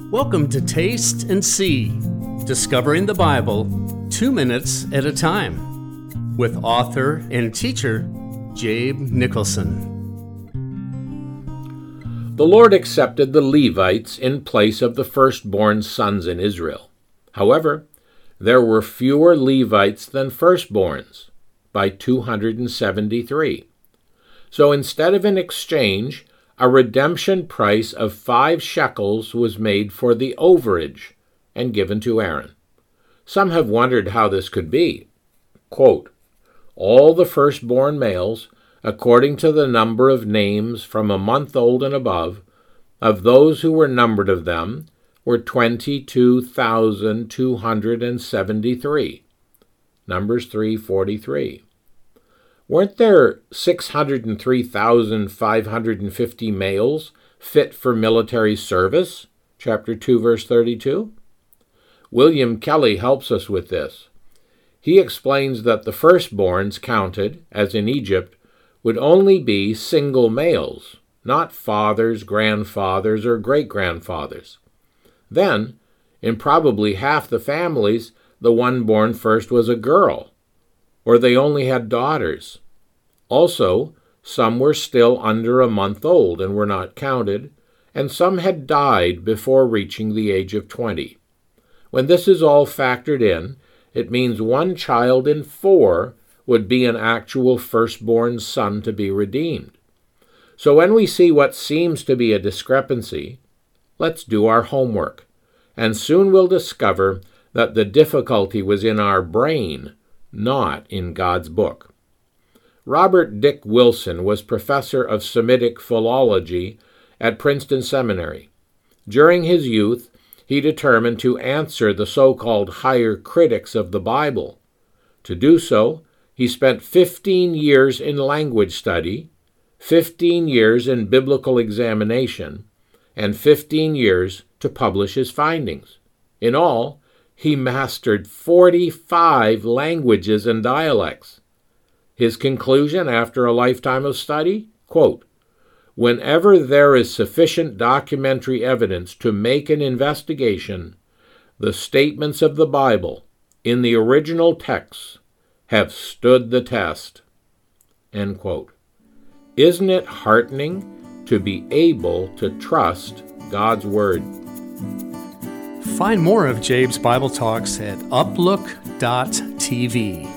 Welcome to Taste and See, Discovering the Bible 2 minutes at a time, with author and teacher Jabe Nicholson. The Lord accepted the Levites in place of the firstborn sons in Israel. However, there were fewer Levites than firstborns, by 273. So instead of an exchange, a redemption price of 5 shekels was made for the overage and given to Aaron. Some have wondered how this could be. Quote, all the firstborn males, according to the number of names from a month old and above, of those who were numbered of them, were 22,273. Numbers 3:43. Weren't there 603,550 males fit for military service? Chapter 2, verse 32. William Kelly helps us with this. He explains that the firstborns counted, as in Egypt, would only be single males, not fathers, grandfathers, or great-grandfathers. Then, in probably half the families, the one born first was a girl, or they only had daughters. Also, some were still under a month old and were not counted, and some had died before reaching the age of 20. When this is all factored in, it means 1 child in 4 would be an actual firstborn son to be redeemed. So when we see what seems to be a discrepancy, let's do our homework, and soon we'll discover that the difficulty was in our brain, not in God's book. Robert Dick Wilson was professor of Semitic philology at Princeton Seminary. During his youth, he determined to answer the so-called higher critics of the Bible. To do so, he spent 15 years in language study, 15 years in biblical examination, and 15 years to publish his findings. In all, he mastered 45 languages and dialects. His conclusion after a lifetime of study? Quote, whenever there is sufficient documentary evidence to make an investigation, the statements of the Bible in the original texts have stood the test. End quote. Isn't it heartening to be able to trust God's Word? Find more of Jabe's Bible Talks at uplook.tv.